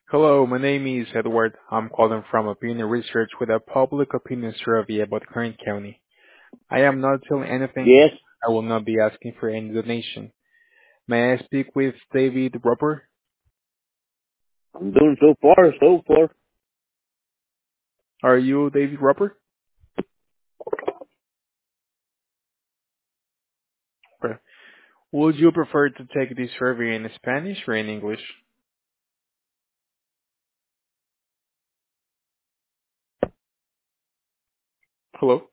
Hello, my name is Edward. I'm calling from Opinion Research with a public opinion survey about Kern County. I am not selling anything. Yes, I will not be asking for any donation. May I speak with David Roper? I'm doing so far. Are you David Roper? Okay. Would you prefer to take this survey in Spanish or in English? Hello?